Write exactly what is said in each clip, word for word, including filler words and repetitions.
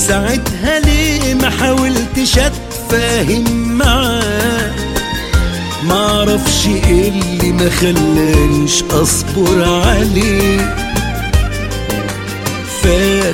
ساعتها ليه ما حاولتش اتفاهم معاه؟ معرفش ايه اللي ما خلانيش اصبر عليه. فات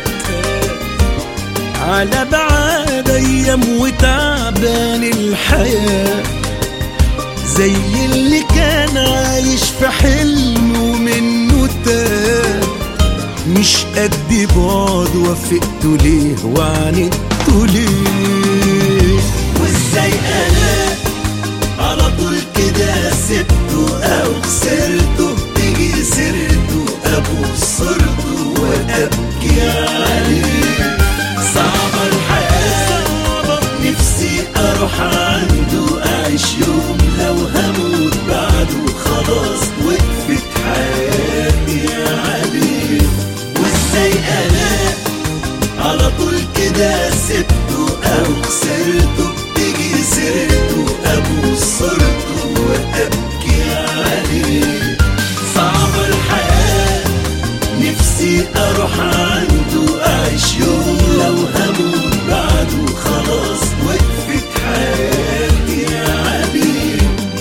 على بعاد ايام وتعبان الحياة، زي اللي كان عايش في حلم ومنه تاه. مش قد بعد وافقته ليه وعاندته ليه؟ وازاي انا على طول كده سبته او خسرته، تيجي سيرته ابوس صورته وابكي عليه. صعبة الحياة نفسي اروح عنده اعيش يوم لو هموت بعده، خلاص وقفت حياتي عليه. وازاي انا على طول كده سبته او خسرته، تيجي سيرته ابوس صورته وابكي عليه. صعبة الحياة نفسي اروح عنده اعيش يوم لو هموت بعده، خلاص وقفت حياتي عليه.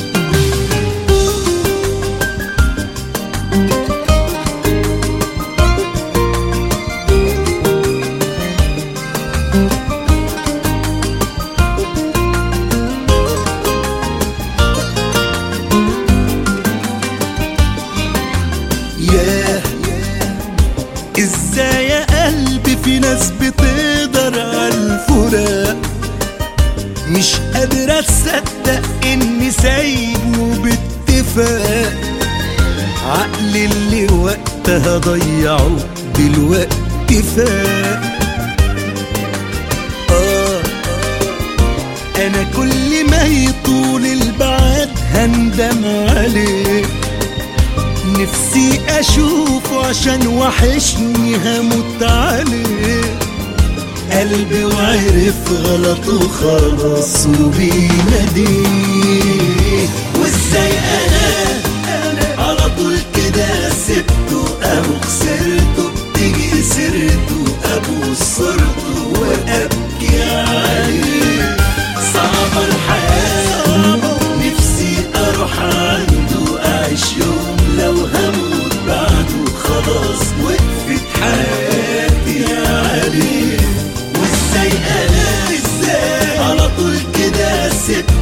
ياه ازاي يا قلبي في ناس بتقدر عالفراق، مش قادر اصدق اني سايبه باتفاق. عقلي اللي وقتها ضيعه دلوقتي فاق. اه انا كل ما يطول البعد هندم عليه. نفسي اشوفه عشان وحشني هموت عليه. قلبي وعرف غلطه خلاص وبيناديه. وازاي انا على طول كده سبته او خسرته، تيجي سيرته ابوس صورته وابكي عليه. صعبة الحياة نفسي اروح عنده اعيش يوم لو هموت بعده، خلاص وقفت حياتي عليه. وازاي انا ازاي على طول كده سبته